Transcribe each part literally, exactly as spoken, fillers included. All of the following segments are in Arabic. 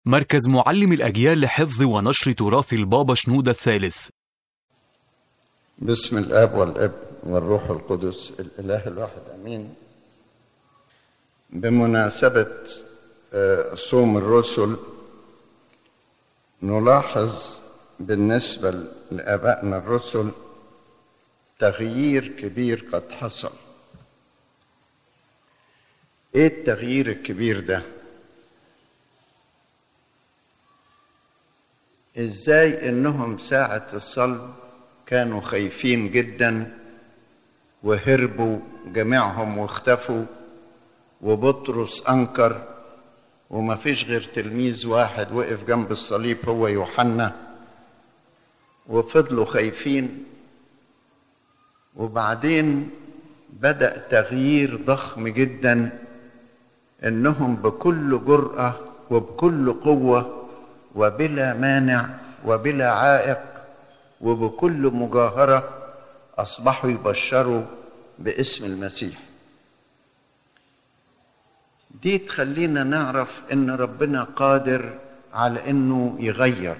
مركز معلم الأجيال لحفظ ونشر تراث البابا شنودة الثالث. بسم الآب والابن والروح القدس الإله الواحد أمين. بمناسبة صوم الرسل نلاحظ بالنسبة لآبائنا الرسل تغيير كبير قد حصل. ايه التغيير الكبير ده؟ ازاي انهم ساعة الصلب كانوا خايفين جدا وهربوا جميعهم واختفوا، وبطرس انكر وما فيش غير تلميذ واحد وقف جنب الصليب هو يوحنا، وفضلوا خايفين. وبعدين بدأ تغيير ضخم جدا، انهم بكل جرأة وبكل قوة وبلا مانع وبلا عائق وبكل مجاهرة أصبحوا يبشروا باسم المسيح. دي تخلينا نعرف إن ربنا قادر على إنه يغير،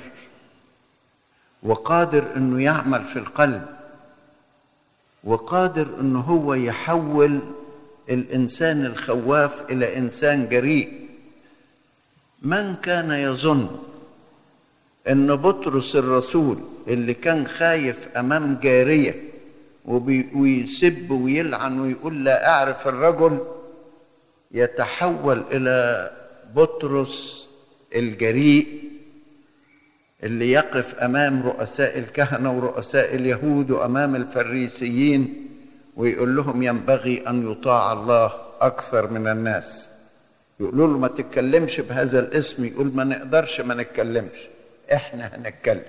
وقادر إنه يعمل في القلب، وقادر إنه هو يحول الإنسان الخواف إلى إنسان جريء. من كان يظن ان بطرس الرسول اللي كان خايف امام جارية ويسب ويلعن ويقول لا اعرف الرجل، يتحول الى بطرس الجريء اللي يقف امام رؤساء الكهنة ورؤساء اليهود وامام الفريسيين ويقول لهم ينبغي ان يطاع الله اكثر من الناس. يقولوا له ما تتكلمش بهذا الاسم، يقول ما نقدرش ما نتكلمش، احنا هنتكلم.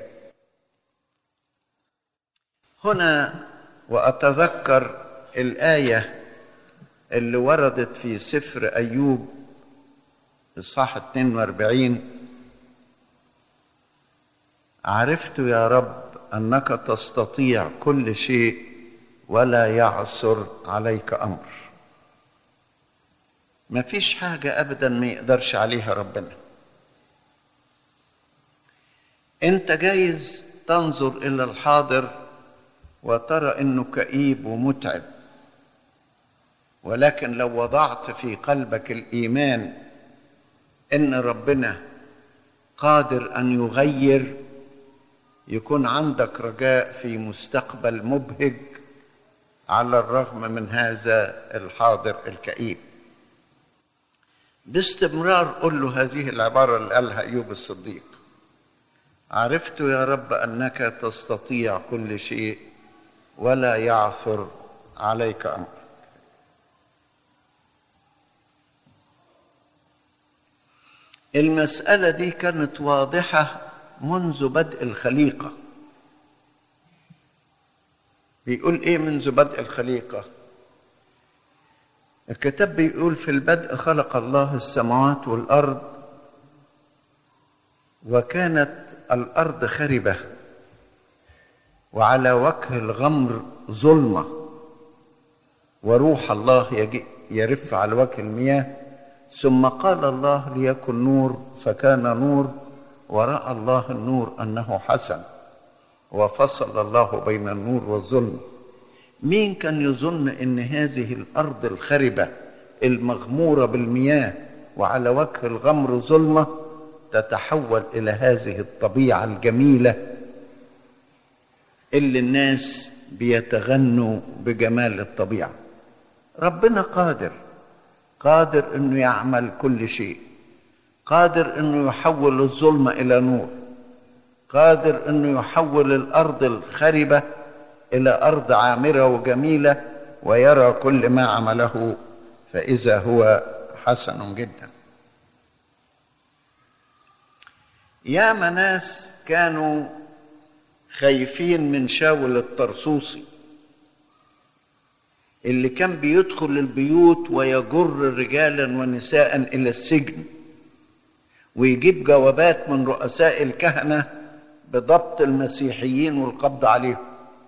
هنا واتذكر الآية اللي وردت في سفر أيوب إصحاح اثنين وأربعين: عرفت يا رب أنك تستطيع كل شيء ولا يعثر عليك أمر. ما فيش حاجة أبدا ما يقدرش عليها ربنا. انت جايز تنظر الى الحاضر وترى انه كئيب ومتعب، ولكن لو وضعت في قلبك الايمان ان ربنا قادر ان يغير، يكون عندك رجاء في مستقبل مبهج على الرغم من هذا الحاضر الكئيب. باستمرار قل له هذه العبارة اللي قالها أيوب الصديق: عرفت يا رب أنك تستطيع كل شيء ولا يعثر عليك أمر. المسألة دي كانت واضحة منذ بدء الخليقة. بيقول إيه منذ بدء الخليقة؟ الكتاب بيقول في البدء خلق الله السماوات والأرض، وكانت الأرض خربة وعلى وجه الغمر ظلمة، وروح الله يرف على وجه المياه. ثم قال الله ليكن نور، فكان نور، ورأى الله النور أنه حسن، وفصل الله بين النور والظلم. مين كان يظن أن هذه الأرض الخربة المغمورة بالمياه وعلى وجه الغمر ظلمة تتحول إلى هذه الطبيعة الجميلة اللي الناس بيتغنوا بجمال الطبيعة؟ ربنا قادر، قادر إنه يعمل كل شيء، قادر إنه يحول الظلمة إلى نور، قادر إنه يحول الأرض الخربة إلى أرض عامرة وجميلة، ويرى كل ما عمله فإذا هو حسن جدا. ياما ناس كانوا خايفين من شاول الطرسوسي اللي كان بيدخل البيوت ويجر رجالا ونساء إلى السجن، ويجيب جوابات من رؤساء الكهنة بضبط المسيحيين والقبض عليهم.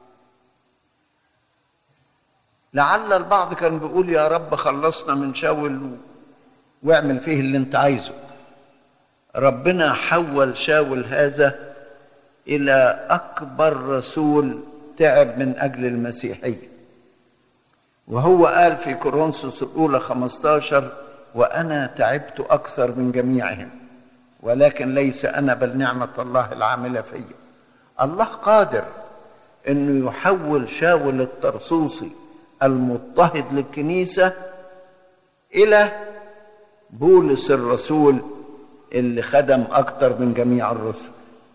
لعل البعض كان بيقول يا رب خلصنا من شاول واعمل فيه اللي انت عايزه. ربنا حول شاول هذا إلى أكبر رسول تعب من أجل المسيحية. وهو قال في كورنثوس الأولى خمسة عشر: وأنا تعبت أكثر من جميعهم، ولكن ليس أنا بل نعمة الله العاملة في. الله قادر أنه يحول شاول الطرسوسي المضطهد للكنيسة إلى بولس الرسول اللي خدم أكثر من جميع الرسل.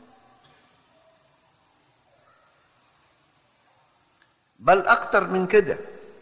بل أكثر من كده،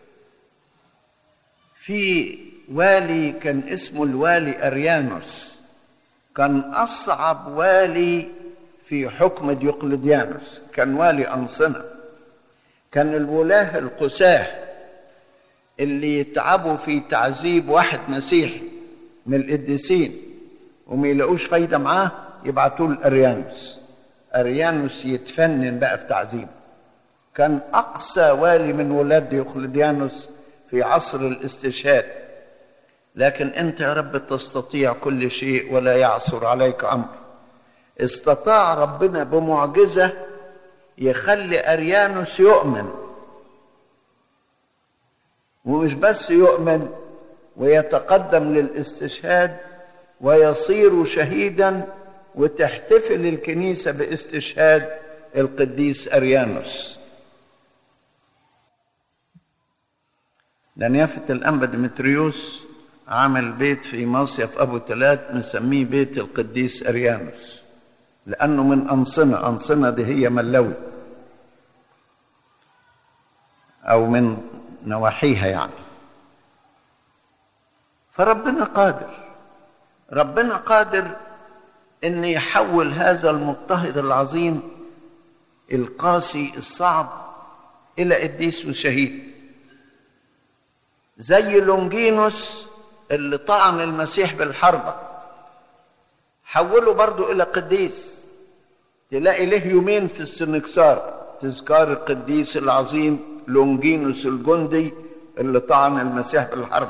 في والي كان اسمه الوالي أريانوس، كان أصعب والي في حكم ديوقلديانوس، كان والي أنصنة. كان الولاة القساه اللي يتعبوا في تعذيب واحد مسيحي من القديسين وما يلاقوش فايدة معاه يبعتوه لأريانوس. أريانوس يتفنن بقى في تعذيبه. كان أقسى والي من ولاد ديوقلديانوس في عصر الاستشهاد. لكن أنت يا رب تستطيع كل شيء ولا يعثر عليك أمر. استطاع ربنا بمعجزة يخلي أريانوس يؤمن، ومش بس يؤمن، ويتقدم للاستشهاد ويصير شهيدا، وتحتفل الكنيسة باستشهاد القديس أريانوس. نيافة الأنبا ديمتريوس عمل بيت في مصيف أبو تلات مسميه بيت القديس أريانوس، لأنه من أنصنة. أنصنة دي هي ملوي أو من نواحيها يعني. فربنا قادر، ربنا قادر أن يحول هذا المضطهد العظيم القاسي الصعب إلى قديس وشهيد، زي لونجينوس اللي طعن المسيح بالحربة، حوله برضو إلى قديس. تلاقي له يومين في السنكسار تذكار القديس العظيم لونجينوس الجندي اللي طعن المسيح بالحربة.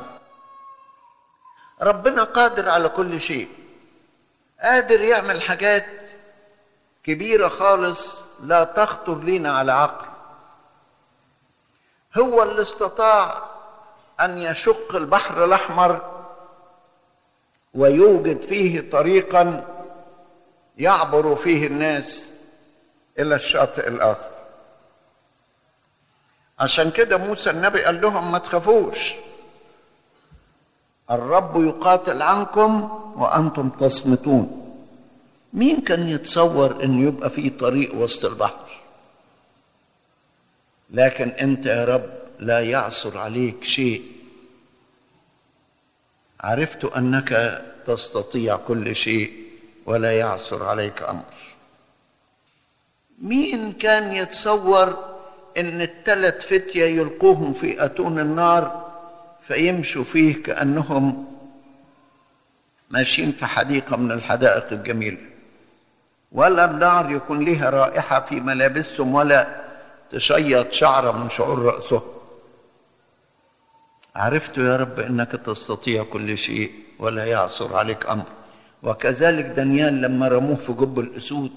ربنا قادر على كل شيء، قادر يعمل حاجات كبيرة خالص لا تخطر لنا على عقل. هو اللي استطاع أن يشق البحر الأحمر ويوجد فيه طريقا يعبر فيه الناس إلى الشاطئ الآخر. عشان كده موسى النبي قال لهم ما تخافوش، الرب يقاتل عنكم وأنتم تصمتون. مين كان يتصور أن يبقى فيه طريق وسط البحر؟ لكن أنت يا رب لا يعثر عليك شيء. عرفت أنك تستطيع كل شيء ولا يعثر عليك أمر. مين كان يتصور أن الثلاث فتية يلقوهم في أتون النار فيمشوا فيه كأنهم ماشيين في حديقة من الحدائق الجميلة، ولا النار يكون لها رائحة في ملابسهم ولا تشيط شعرة من شعور رأسهم؟ عرفت يا رب أنك تستطيع كل شيء ولا يعثر عليك أمر. وكذلك دانيال لما رموه في جب الأسود،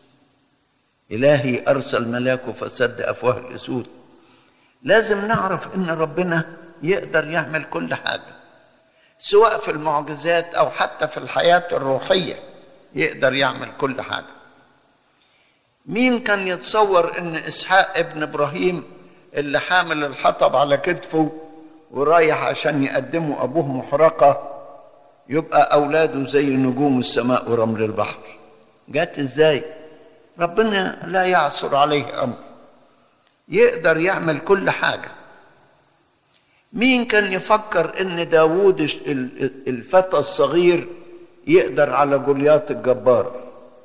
إلهي أرسل ملاكه فسد أفواه الأسود. لازم نعرف أن ربنا يقدر يعمل كل حاجة، سواء في المعجزات أو حتى في الحياة الروحية يقدر يعمل كل حاجة. مين كان يتصور أن إسحاق ابن إبراهيم اللي حامل الحطب على كتفه ورايح عشان يقدمه أبوه محرقة يبقى أولاده زي نجوم السماء ورمل البحر؟ جات إزاي؟ ربنا لا يعثر عليه أمر، يقدر يعمل كل حاجة. مين كان يفكر ان داوود الفتى الصغير يقدر على جولياط الجبار؟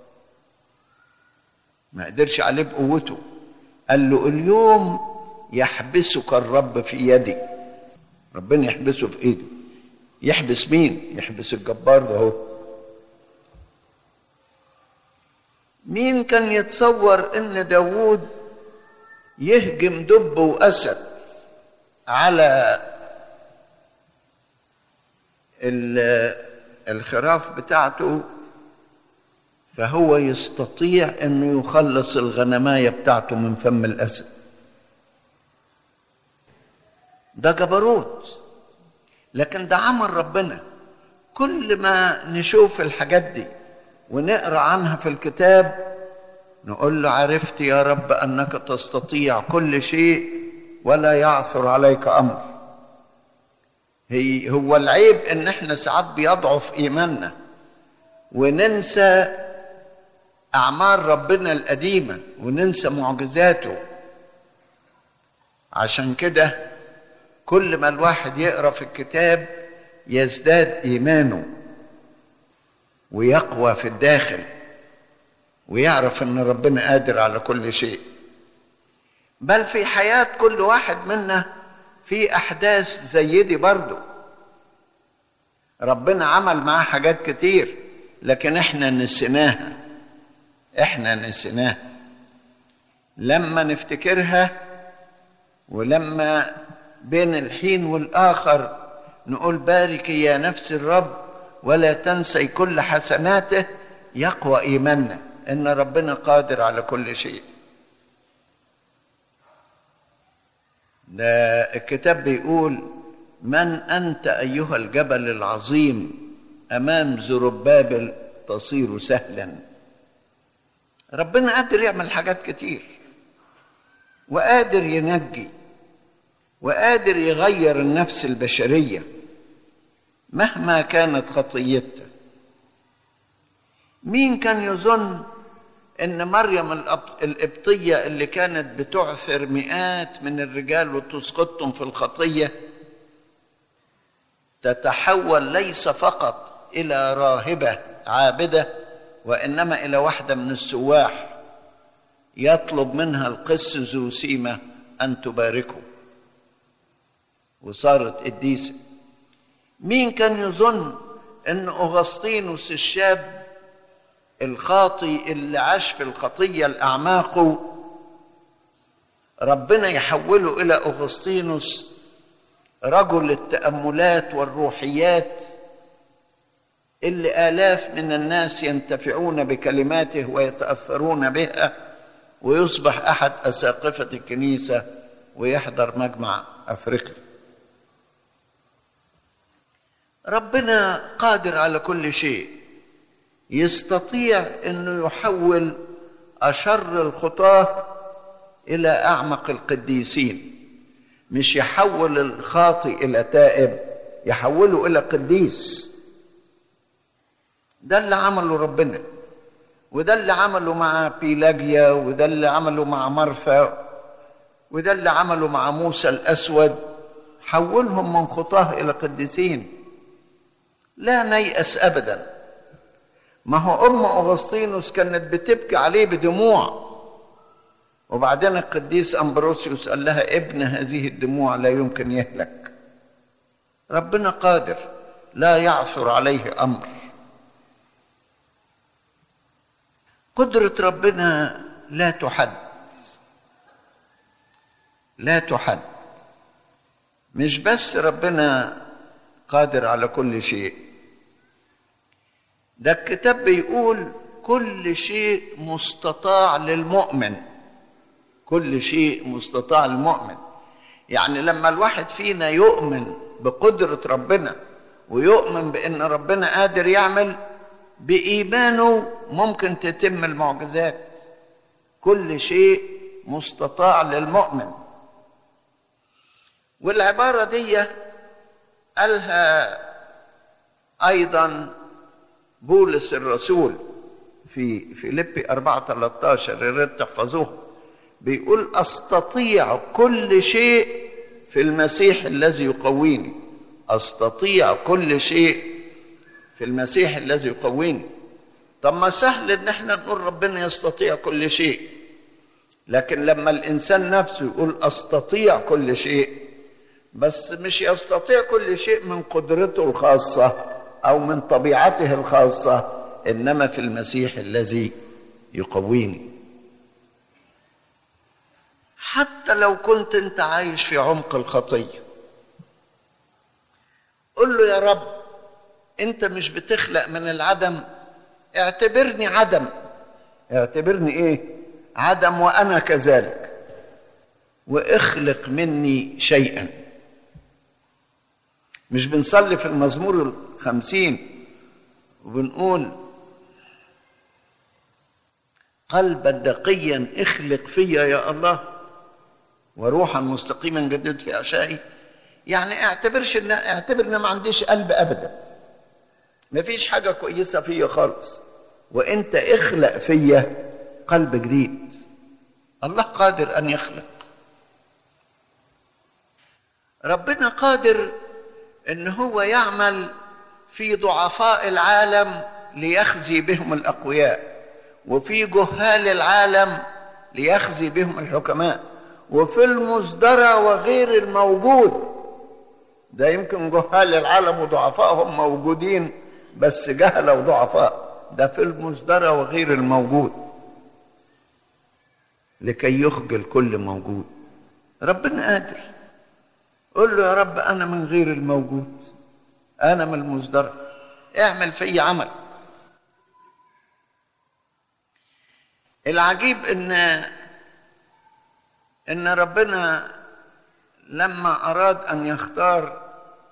ما قدرش عليه بقوته. قال له اليوم يحبسك الرب في يدي. ربنا يحبسه في ايده. يحبس مين؟ يحبس الجبار ده هو. مين كان يتصور ان داوود يهجم دب واسد على الخراف بتاعته فهو يستطيع انه يخلص الغنماية بتاعته من فم الاسد. ده جبروت، لكن ده عمل ربنا. كل ما نشوف الحاجات دي ونقرأ عنها في الكتاب نقول له عرفت يا رب أنك تستطيع كل شيء ولا يعثر عليك أمر. هي هو العيب إن احنا ساعات بيضعف إيماننا وننسى أعمال ربنا القديمة وننسى معجزاته. عشان كده كل ما الواحد يقرأ في الكتاب يزداد إيمانه ويقوى في الداخل ويعرف ان ربنا قادر على كل شيء. بل في حياة كل واحد منا في احداث زي دي برضو ربنا عمل معاه حاجات كتير لكن احنا نسيناها احنا نسيناها لما نفتكرها، ولما بين الحين والاخر نقول بارك يا نفس الرب ولا تنسي كل حسناته، يقوى ايماننا ان ربنا قادر على كل شيء. ده الكتاب بيقول من انت ايها الجبل العظيم امام زربابل تصير سهلا. ربنا قادر يعمل حاجات كتير وقادر ينجي وقادر يغير النفس البشرية مهما كانت خطيتها. مين كان يظن ان مريم القبطية اللي كانت بتعثر مئات من الرجال وتسقطهم في الخطية تتحول ليس فقط الى راهبة عابدة وانما الى واحدة من السواح يطلب منها القس زوسيمة ان تباركه وصارت قديسة. مين كان يظن ان اغسطينوس الشاب الخاطي اللي عاش في الخطية الأعماق ربنا يحوله إلى أغسطينوس رجل التأملات والروحيات اللي آلاف من الناس ينتفعون بكلماته ويتأثرون بها ويصبح أحد أساقفة الكنيسة ويحضر مجمع أفريقيا. ربنا قادر على كل شيء، يستطيع انه يحول اشر الخطاة الى اعمق القديسين، مش يحول الخاطئ الى تائب، يحوله الى قديس. ده اللي عمله ربنا، وده اللي عمله مع بيلاجيا، وده اللي عمله مع مرثا، وده اللي عمله مع موسى الاسود، حولهم من خطاة الى قديسين. لا نيأس ابدا. ما هو ام اغسطينوس كانت بتبكي عليه بدموع، وبعدين القديس امبروسيوس قال لها ابن هذه الدموع لا يمكن يهلك. ربنا قادر لا يعثر عليه امر. قدرة ربنا لا تحد لا تحد. مش بس ربنا قادر على كل شيء، ده الكتاب بيقول كل شيء مستطاع للمؤمن. كل شيء مستطاع للمؤمن. يعني لما الواحد فينا يؤمن بقدرة ربنا ويؤمن بأن ربنا قادر يعمل، بإيمانه ممكن تتم المعجزات. كل شيء مستطاع للمؤمن. والعبارة دي قالها أيضا بولس الرسول في فيليبي أربعة ثلاثة عشر، يا ريت تحفظوه. بيقول أستطيع كل شيء في المسيح الذي يقويني. أستطيع كل شيء في المسيح الذي يقويني. طب ما سهل ان احنا نقول ربنا يستطيع كل شيء، لكن لما الانسان نفسه يقول استطيع كل شيء، بس مش يستطيع كل شيء من قدرته الخاصة او من طبيعته الخاصة، انما في المسيح الذي يقويني. حتى لو كنت انت عايش في عمق الخطية، قل له يا رب انت مش بتخلق من العدم، اعتبرني عدم، اعتبرني ايه؟ عدم وانا كذلك، واخلق مني شيئا. مش بنصلي في المزمور الخمسين وبنقول قلبا نقيا اخلق فيا يا الله وروحا مستقيما جدد في اعشائي؟ يعني اعتبرش ان اعتبر ان ما عنديش قلب ابدا، ما فيش حاجه كويسه فيا خالص، وانت اخلق فيا قلب جديد. الله قادر ان يخلق، ربنا قادر ان هو يعمل في ضعفاء العالم ليخزي بهم الاقوياء، وفي جهال العالم ليخزي بهم الحكماء، وفي المصدرة وغير الموجود. ده يمكن جهال العالم وضعفائهم موجودين بس جهلة وضعفاء، ده في المصدرة وغير الموجود لكي يخجل كل موجود. ربنا قادر. قل له يا رب أنا من غير الموجود، أنا من المصدرة، اعمل في عمل. العجيب ان ان ربنا لما اراد ان يختار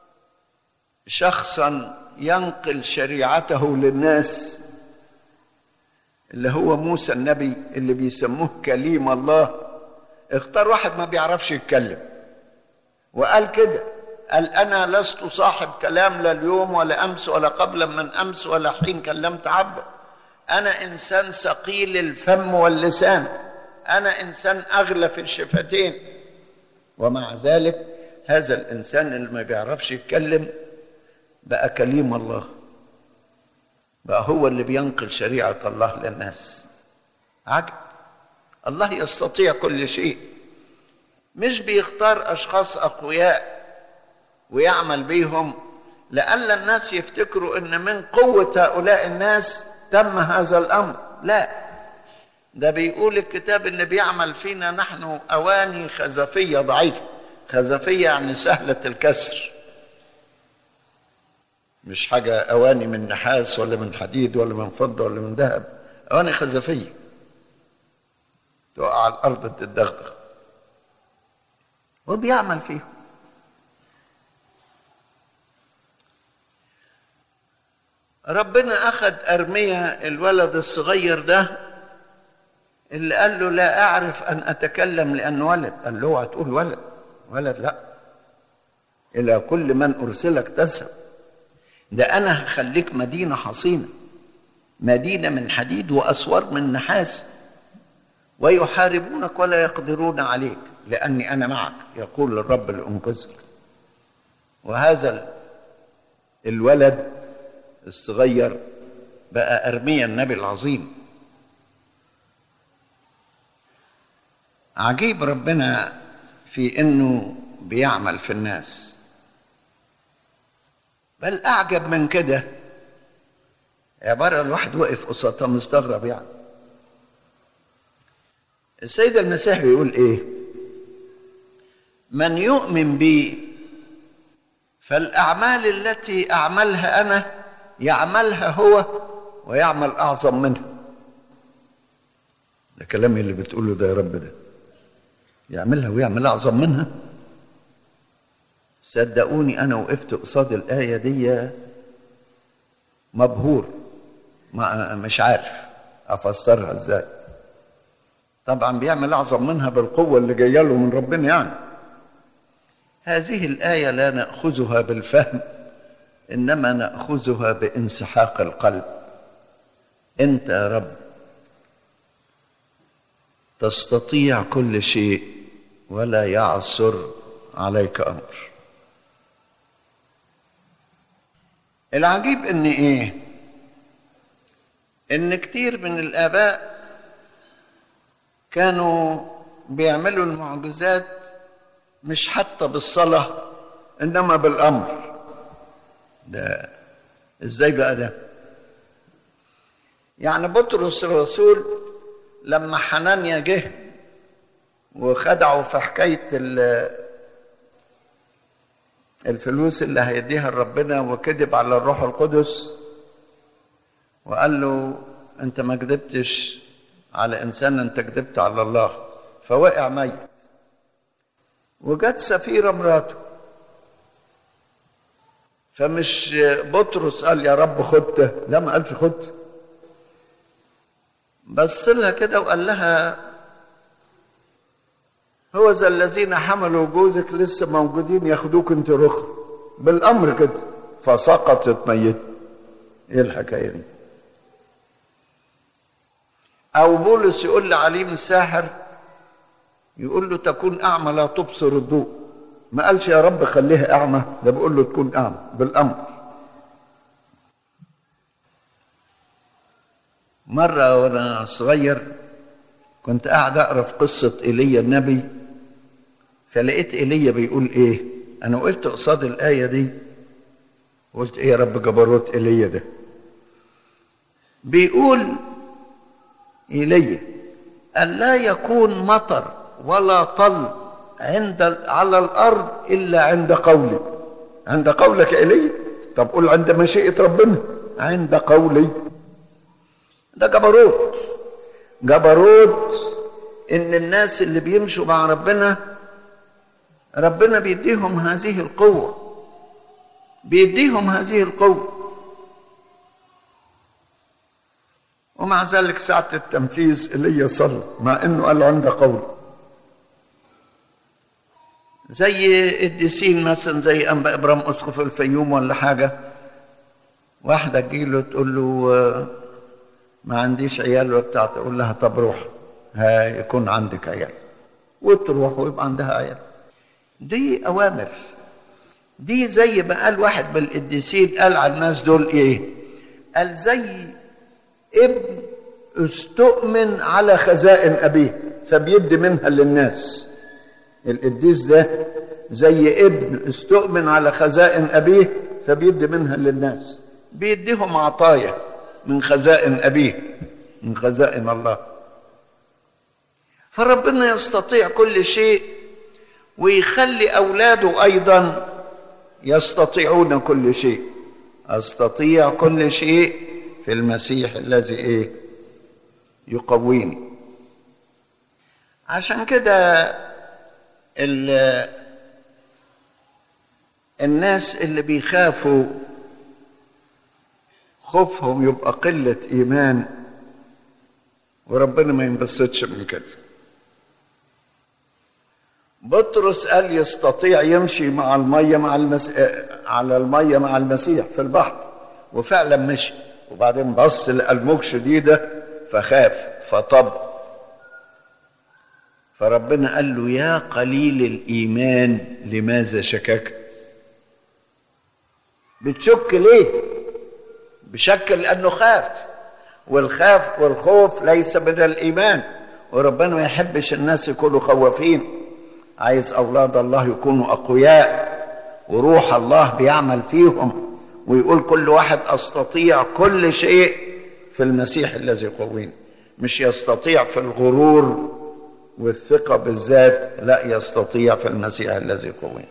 شخصا ينقل شريعته للناس اللي هو موسى النبي اللي بيسموه كليم الله، اختار واحد ما بيعرفش يتكلم وقال كده، قال انا لست صاحب كلام لا اليوم ولا امس ولا قبل من امس ولا حين كلمت عبدا، أنا إنسان ثقيل الفم واللسان، أنا إنسان أغلى في الشفتين. ومع ذلك هذا الإنسان اللي ما بيعرفش يتكلم بقى كليم الله، بقى هو اللي بينقل شريعة الله للناس. عجب، الله يستطيع كل شيء. مش بيختار أشخاص أقوياء ويعمل بيهم لألا الناس يفتكروا إن من قوة هؤلاء الناس تم هذا الأمر، لا، ده بيقول الكتاب إن بيعمل فينا نحن أواني خزفية ضعيفة. خزفية يعني سهلة الكسر، مش حاجة أواني من نحاس ولا من حديد ولا من فضة ولا من ذهب، أواني خزفية تقع على الأرض تتدغدغ، وبيعمل فيهم. ربنا أخذ أرميا الولد الصغير ده اللي قال له لا أعرف أن أتكلم لأنه ولد، قال له اوعى تقول ولد، ولد لا، إلى كل من أرسلك تذهب، ده أنا هخليك مدينة حصينة، مدينة من حديد وأسوار من نحاس، ويحاربونك ولا يقدرون عليك لأني أنا معك، يقول الرب لأنقذك. وهذا الولد الصغير بقى أرميا النبي العظيم. عجيب ربنا في إنه بيعمل في الناس. بل أعجب من كده عبارة الواحد وقف قصادها مستغرب يعني. السيد المسيح بيقول إيه؟ من يؤمن بي فالأعمال التي أعملها أنا يعملها هو ويعمل أعظم منها. ده كلام اللي بتقوله ده يا رب، ده يعملها ويعمل أعظم منها. صدقوني أنا وقفت قصاد الآية دي مبهور، ما مش عارف أفسرها إزاي. طبعا بيعمل أعظم منها بالقوة اللي جاية له من ربنا يعني. هذه الآية لا نأخذها بالفهم، إنما نأخذها بانسحاق القلب. أنت يا رب تستطيع كل شيء ولا يعثر عليك أمر. العجيب إن إيه؟ إن كتير من الآباء كانوا بيعملوا المعجزات مش حتى بالصلاة إنما بالأمر. ده إزاي بقى ده؟ يعني بطرس الرسول لما حنانيا جه وخدعوا في حكاية الفلوس اللي هيديها لربنا وكذب على الروح القدس، وقال له انت ما كذبتش على انسان، انت كذبت على الله، فوقع ميت. وجت سفيرة مراته، فمش بطرس قال يا رب خدته، لا ما قالش خدته، بص لها كده وقال لها هو ذا الذين حملوا جوزك لسه موجودين ياخدوك انت رخر، بالامر كده، فسقطت ميت. ايه الحكايه دي؟ او بولس يقول لعليم الساحر، يقول له تكون اعمى لا تبصر الضوء، ما قالش يا رب خليها اعمى، ده بيقول له تكون اعمى بالامر. مره وانا صغير كنت قاعد اقرا في قصه ايليا النبي، فلقيت ايليا بيقول ايه، انا وقفت قصاد الايه دي قلت ايه يا رب جبروت ايليا ده. بيقول ايليا أن لا يكون مطر ولا طل عند على الارض الا عند قولي. عند قولك يا ايليا؟ طب قول عند مشيئه ربنا. عند قولي. ده جبروت، جبروت ان الناس اللي بيمشوا مع ربنا ربنا بيديهم هذه القوه، بيديهم هذه القوه، ومع ذلك ساعه التنفيذ ايليا صلى مع انه قال عند قول. زي الديسين مثلا، زي انبا ابرام اسقف الفيوم ولا حاجه، واحده تجيله تقول له ما عنديش عيال وبتاع، تقول لها طب روح هيكون عندك عيال، وتروح ويبقى عندها عيال. دي اوامر. دي زي ما قال واحد بالقديسين، قال على الناس دول ايه؟ قال زي ابن استؤمن على خزائن ابيه فبيدي منها للناس. القديس ده زي ابن استؤمن على خزائن ابيه فبيدي منها للناس، بيديهم عطايا من خزائن ابيه، من خزائن الله. فربنا يستطيع كل شيء، ويخلي اولاده ايضا يستطيعون كل شيء. استطيع كل شيء في المسيح الذي ايه؟ يقويني. عشان كده الناس اللي بيخافوا خوفهم يبقى قلة ايمان، وربنا ما ينبسطش من كده. بطرس قال يستطيع يمشي مع الميه مع المس... على الميه مع المسيح في البحر، وفعلا مشي، وبعدين بص لقى الموج شديده فخاف فطب. فربنا قال له يا قليل الايمان لماذا شككت؟ بتشك ليه؟ بشك لانه خاف، والخاف والخوف ليس من الايمان، وربنا ما يحبش الناس يكونوا خوافين، عايز اولاد الله يكونوا اقوياء، وروح الله بيعمل فيهم، ويقول كل واحد استطيع كل شيء في المسيح الذي يقويني. مش يستطيع في الغرور والثقة بالذات، لا، يستطيع في المسيح الذي يقويني.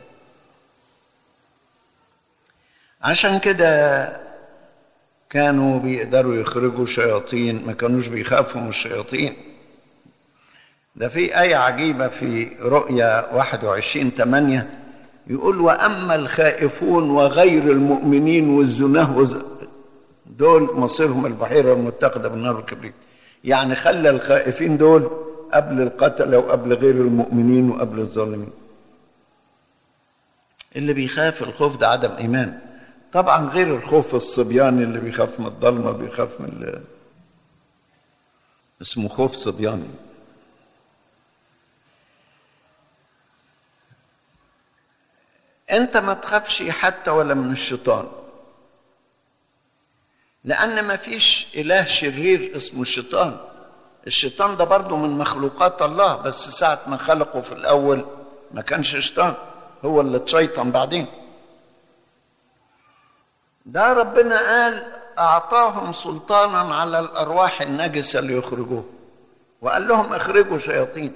عشان كده كانوا بيقدروا يخرجوا شياطين، ما كانوش بيخافوا من الشياطين. ده في آية عجيبة في رؤيا واحد وعشرين ثمانية يقول وأما الخائفون وغير المؤمنين والزناه دول مصيرهم البحيرة المتقدة بالنار والكبريت. يعني خلى الخائفين دول قبل القتلة وقبل غير المؤمنين وقبل الظالمين. اللي بيخاف الخوف ده عدم إيمان. طبعا غير الخوف الصبياني اللي بيخاف من الضلمة، بيخاف من ال... اسمه خوف صبياني. انت ما تخافش حتى ولا من الشيطان، لان ما فيش اله شرير اسمه الشيطان. الشيطان ده برضو من مخلوقات الله، بس ساعة ما خلقه في الاول ما كانش شيطان، هو اللي اتشيطن بعدين. ده ربنا قال اعطاهم سلطانا على الارواح النجسة ليخرجوه، وقال لهم اخرجوا شياطين.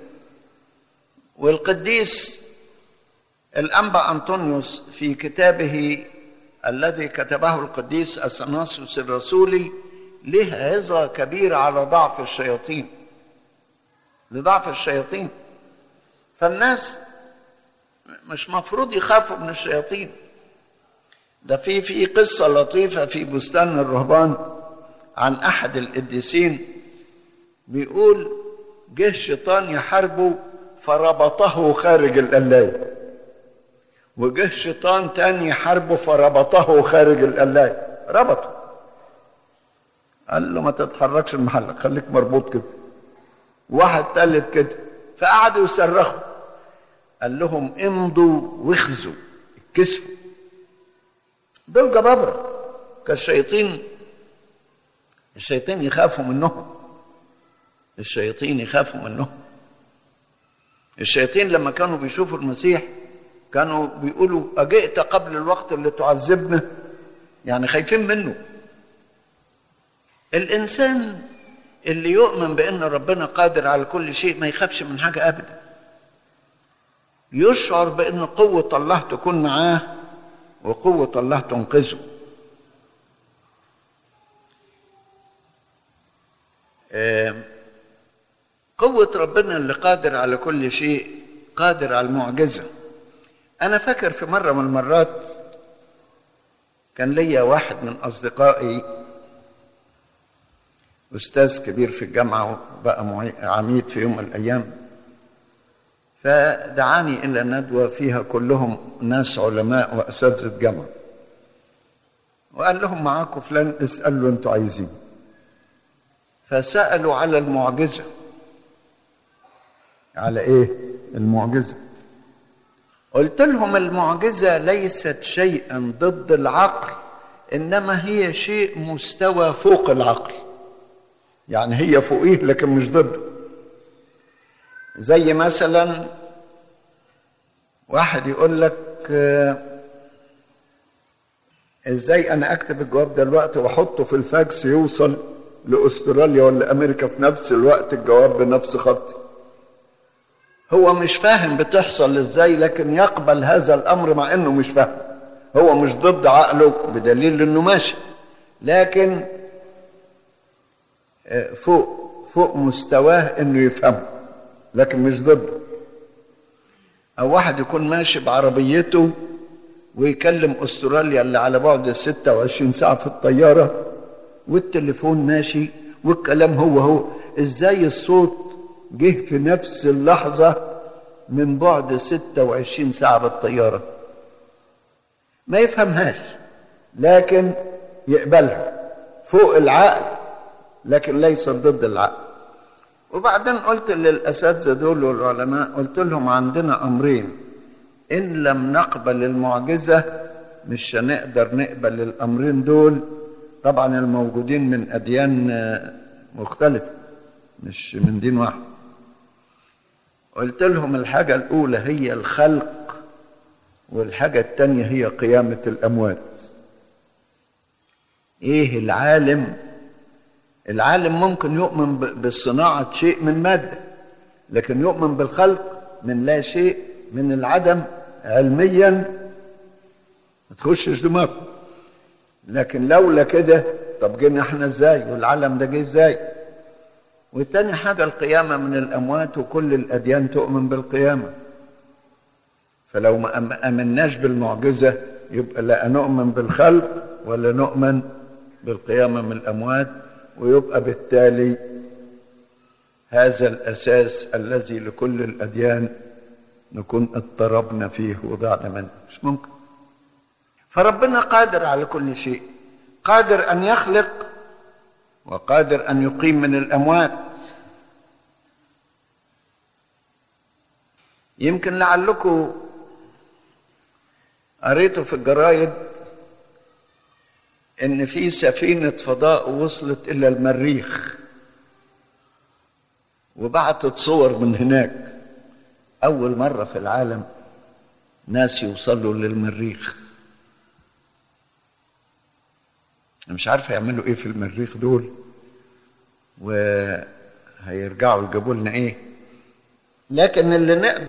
والقديس الأنبا أنطونيوس في كتابه الذي كتبه القديس أثناسيوس الرسولي له عظة كبيرة على ضعف الشياطين، لضعف الشياطين. فالناس مش مفروض يخافوا من الشياطين. ده في في قصة لطيفة في بستان الرهبان عن أحد القديسين، بيقول جه شيطان يحاربه فربطه خارج القلاية، وجه شيطان تاني يحاربه فربطه خارج القلاية، ربطه، قال له ما تتحركش من محلك، خليك مربوط كده. واحد تالت كده، فقعدوا يصرخوا، قال لهم امضوا واخذوا، اتكسفوا. دول جبابرة كالشياطين، الشياطين يخافوا منهم، الشياطين يخافوا منهم. الشياطين لما كانوا بيشوفوا المسيح كانوا بيقولوا أجئت قبل الوقت اللي تعذبنا، يعني خايفين منه. الإنسان اللي يؤمن بأن ربنا قادر على كل شيء ما يخافش من حاجة أبدا، يشعر بأن قوة الله تكون معاه وقوة الله تنقذه. قوة ربنا اللي قادر على كل شيء قادر على المعجزة. أنا فاكر في مرة من المرات كان ليا واحد من أصدقائي أستاذ كبير في الجامعة وبقى عميد في يوم من الأيام، فدعاني إلى ندوة فيها كلهم ناس علماء وأساتذة جامعة، وقال لهم معاكم فلان اسألوا أنتوا عايزين. فسألوا على المعجزة. على إيه المعجزة؟ قلت لهم المعجزة ليست شيئا ضد العقل، إنما هي شيء مستوى فوق العقل، يعني هي فوقيه لكن مش ضده. زي مثلا واحد يقول لك ازاي انا اكتب الجواب ده الوقت واحطه في الفاكس يوصل لاستراليا ولا امريكا في نفس الوقت الجواب بنفس خطي. هو مش فاهم بتحصل ازاي، لكن يقبل هذا الامر مع انه مش فاهم. هو مش ضد عقله بدليل انه ماشي، لكن فوق فوق مستواه انه يفهمه لكن مش ضده. او واحد يكون ماشي بعربيته ويكلم استراليا اللي على بعد ستة وعشرين ساعة في الطيارة والتليفون ماشي والكلام هو هو، ازاي الصوت جه في نفس اللحظة من بعد ستة وعشرين ساعة بالطيارة؟ ما يفهمهاش لكن يقبلها، فوق العقل لكن ليست ضد العقل. وبعدين قلت للأساتذة دول والعلماء، قلت لهم عندنا أمرين، إن لم نقبل المعجزة مش هنقدر نقبل الأمرين دول، طبعا الموجودين من أديان مختلفة مش من دين واحد. قلت لهم الحاجة الأولى هي الخلق، والحاجة التانية هي قيامة الأموات. إيه العالم؟ العالم ممكن يؤمن بالصناعة شيء من مادة، لكن يؤمن بالخلق من لا شيء، من العدم علميا ما تخشش دماغه. لكن لولا كده طب جينا احنا ازاي والعالم ده جه ازاي؟ والتاني حاجة القيامة من الأموات، وكل الأديان تؤمن بالقيامة. فلو ما أمناش بالمعجزة يبقى لا نؤمن بالخلق ولا نؤمن بالقيامة من الأموات، ويبقى بالتالي هذا الأساس الذي لكل الأديان نكون اضطربنا فيه وضعنا منه، مش ممكن. فربنا قادر على كل شيء، قادر أن يخلق وقادر أن يقيم من الأموات. يمكن لعلكم قريتوا في الجرايد إن في سفينة فضاء وصلت إلى المريخ وبعتت صور من هناك. أول مرة في العالم ناس يوصلوا للمريخ. أنا مش عارف يعملوا إيه في المريخ دول، وهيرجعوا يجيبوا لنا إيه، لكن اللي نقدر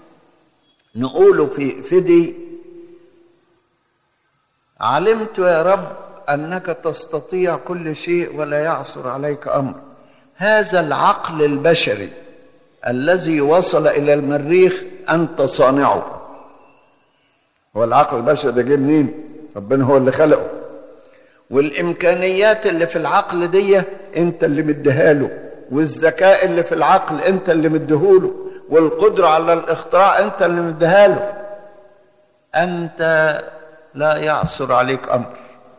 نقوله في فدي: علمت يا رب أنك تستطيع كل شيء ولا يعثر عليك أمر. هذا العقل البشري الذي وصل إلى المريخ أنت صانعه. هو العقل البشري ده جه منين؟ ربنا هو اللي خلقه. والإمكانيات اللي في العقل دي أنت اللي مديها له، والذكاء اللي في العقل أنت اللي مديهوله، والقدرة على الاختراع أنت اللي مديها له. أنت لا يعثر عليك أمر،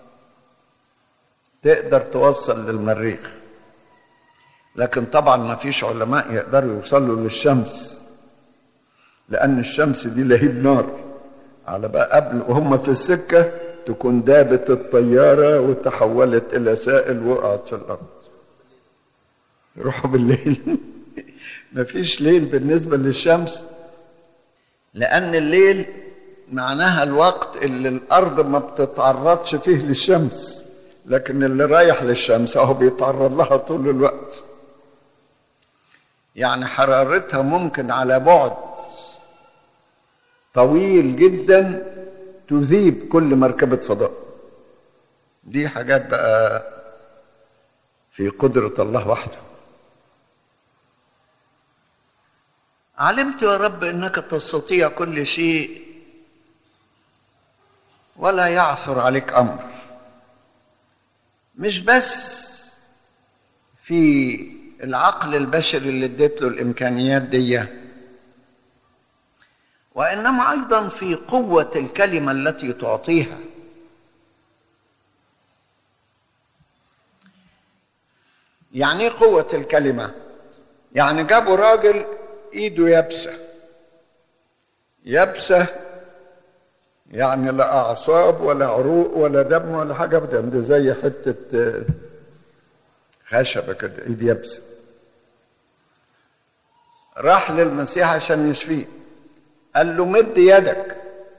تقدر توصل للمريخ. لكن طبعا ما فيش علماء يقدروا يوصلوا للشمس، لأن الشمس دي لهيب نار. على بقى قبل وهم في السكة تكون دابت الطيارة وتحولت إلى سائل وقعت في الأرض. يروحوا بالليل. ما فيش ليل بالنسبة للشمس، لأن الليل معناها الوقت اللي الأرض ما بتتعرضش فيه للشمس، لكن اللي رايح للشمس أهو بيتعرض لها طول الوقت. يعني حرارتها ممكن على بعد طويل جدا تذيب كل مركبة فضاء. دي حاجات بقى في قدرة الله وحده. علمت يا رب انك تستطيع كل شيء ولا يعثر عليك امر. مش بس في العقل البشري اللي اديت له الامكانيات دي، وانما ايضا في قوة الكلمة التي تعطيها. يعني ايه قوة الكلمة؟ يعني جابوا راجل ايده يابسة. يابسة يعني لا اعصاب ولا عروق ولا دم ولا حاجة ابدا، ده زي حتة خشبة كده، ايد يابسة. راح للمسيح عشان يشفيه، قال له مد يدك،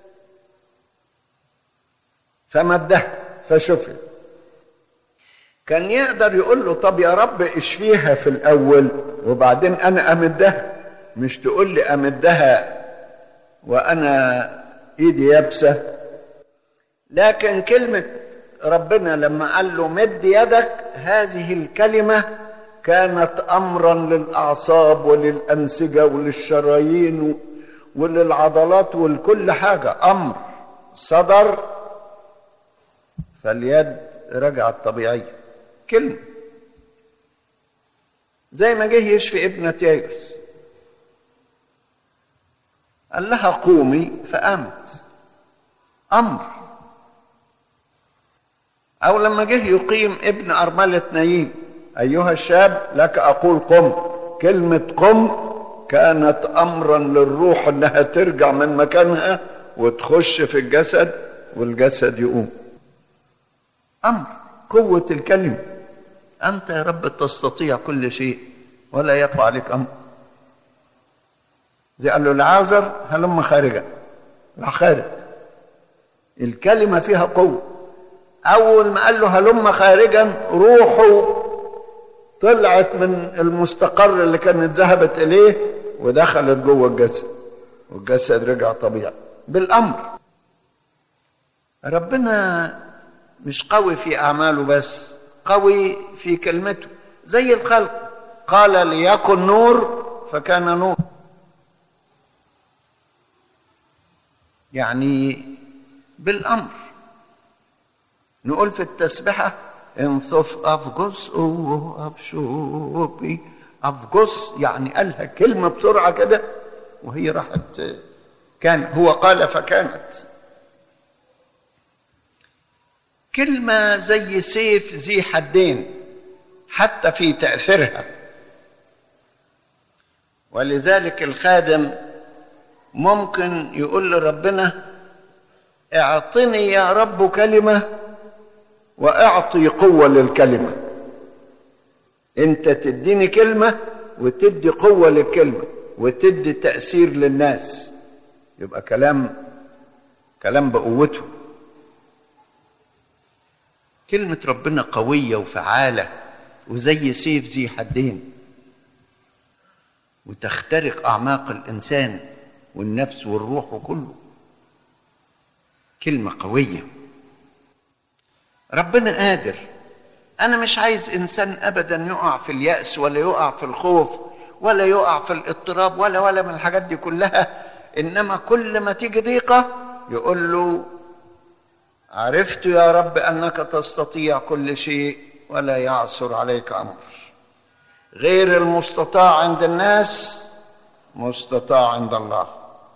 فمدها فشفي. كان يقدر يقول له طب يا رب اشفيها في الاول وبعدين انا امدها، مش تقول لي امدها وانا ايدي يابسه. لكن كلمه ربنا لما قال له مد يدك، هذه الكلمه كانت امرا للاعصاب وللانسجه وللشرايين وللعضلات ولكل حاجه. امر صدر فاليد رجعت طبيعيه. كلمه زي ما جه يشفي ابنة يايرس، قال لها قومي فقامت. امر. او لما جه يقيم ابن ارملة نايين، ايها الشاب لك اقول قم. كلمة قم كانت امرا للروح انها ترجع من مكانها وتخش في الجسد والجسد يقوم. امر. قوة الكلمة. انت يا رب تستطيع كل شيء ولا يقع عليك امر. زي قال له لعازر هلم خارجا، راح خارج. الكلمة فيها قوة. اول ما قال له هلم خارجا، روحه طلعت من المستقر اللي كانت ذهبت اليه ودخلت جوه الجسد، والجسد رجع طبيعي بالامر. ربنا مش قوي في اعماله بس، قوي في كلمته. زي الخلق، قال ليكن نور فكان نور. يعني بالامر. نقول في التسبحه انثف افجس او افشوبي. افجس يعني قالها كلمه بسرعه كده وهي راحت. كان هو قال فكانت. كلمه زي سيف ذي حدين حتى في تاثيرها. ولذلك الخادم ممكن يقول لربنا اعطني يا رب كلمه واعطي قوه للكلمه. انت تديني كلمه وتدي قوه للكلمه وتدي تاثير للناس، يبقى كلام كلام بقوته. كلمه ربنا قويه وفعاله وزي سيف ذي حدين، وتخترق اعماق الانسان والنفس والروح وكله. كلمه قويه. ربنا قادر. أنا مش عايز إنسان أبدا يقع في اليأس ولا يقع في الخوف ولا يقع في الاضطراب ولا ولا من الحاجات دي كلها. إنما كل ما تيجي ضيقة يقول له عرفت يا رب أنك تستطيع كل شيء ولا يعثر عليك أمر. غير المستطاع عند الناس مستطاع عند الله.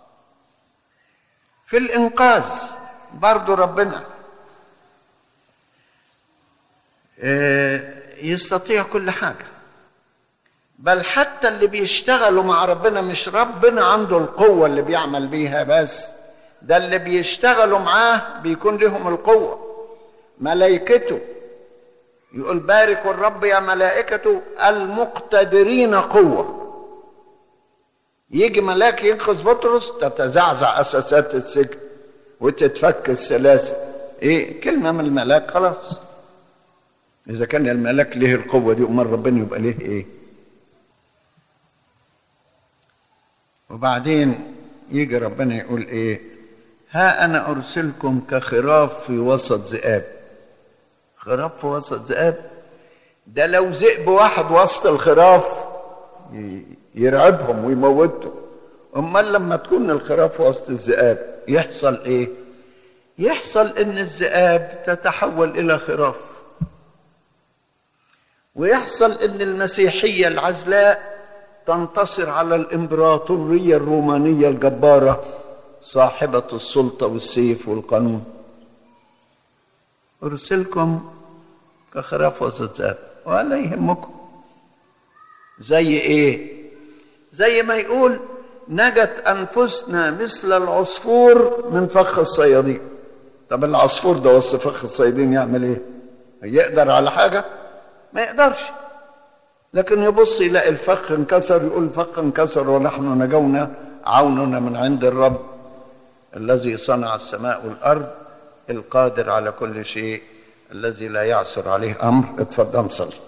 في الإنقاذ برضو ربنا يستطيع كل حاجة، بل حتى اللي بيشتغلوا مع ربنا مش ربنا عنده القوة اللي بيعمل بيها بس، ده اللي بيشتغلوا معاه بيكون لهم القوة. ملائكته يقول باركوا الرب يا ملائكته المقتدرين قوة. يجي ملاك ينقذ بطرس تتزعزع أساسات السجن وتتفك السلاسل. ايه كلمة من الملاك خلاص. إذا كان الملاك له القوة دي أمال ربنا يبقى له إيه؟ وبعدين يجي ربنا يقول إيه؟ ها أنا أرسلكم كخراف في وسط ذئاب. خراف في وسط ذئاب؟ ده لو ذئب واحد وسط الخراف يرعبهم ويموتهم. أمال لما تكون الخراف وسط الذئاب يحصل إيه؟ يحصل إن الذئاب تتحول إلى خراف، ويحصل ان المسيحية العزلاء تنتصر على الامبراطورية الرومانية الجبارة صاحبة السلطة والسيف والقانون. ارسلكم كخراف وسط ذئاب ولا يهمكم. زي ايه؟ زي ما يقول نجت انفسنا مثل العصفور من فخ الصيادين. طب العصفور ده وسط فخ الصيادين يعمل ايه؟ يقدر على حاجة؟ ما يقدرش. لكن يبص يلاقي الفخ انكسر يقول الفخ انكسر ونحن نجونا عوننا من عند الرب الذي صنع السماء والأرض القادر على كل شيء الذي لا يعثر عليه أمر. اتفضل صلي.